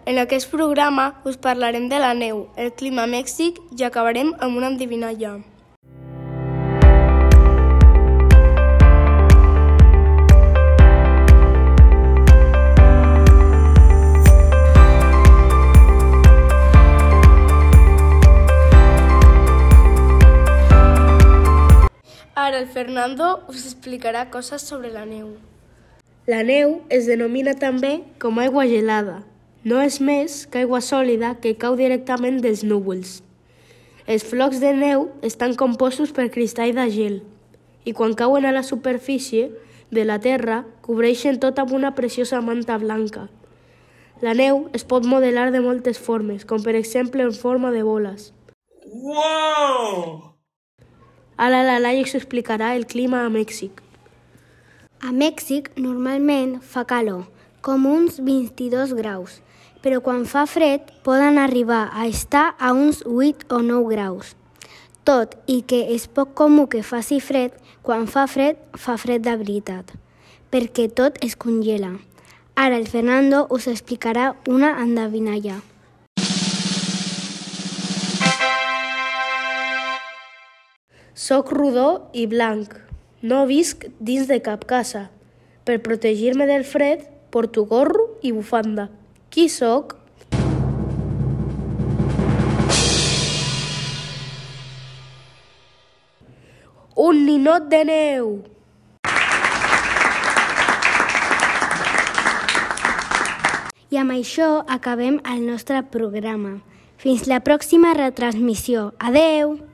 En aquest programa us parlarem de la neu, el clima a Mèxic i acabarem amb una endevinalla. Ara el Fernando us explicarà coses sobre la neu. La neu es denomina també com aigua gelada. No és més que aigua sòlida que cau directament dels núvols. Els flocs de neu estan compostos per cristall de gel i quan cauen a la superfície de la terra cobreixen tot amb una preciosa manta blanca. La neu es pot modelar de moltes formes, com per exemple en forma de boles. Wow! Ara la Laia us explicarà el clima a Mèxic. A Mèxic normalment fa calor, com uns 22 graus, però quan fa fred poden arribar a estar a uns 8 o 9 graus. Tot i que és poc comú que faci fred, quan fa fred de veritat, perquè tot es congela. Ara el Fernando us explicarà una endevinalla. Soc rodó i blanc. No visc dins de cap casa. Per protegir-me del fred, porto gorro i bufanda. Qui sóc? Un ninot de neu! I amb això acabem el nostre programa. Fins la pròxima retransmissió. Adeu!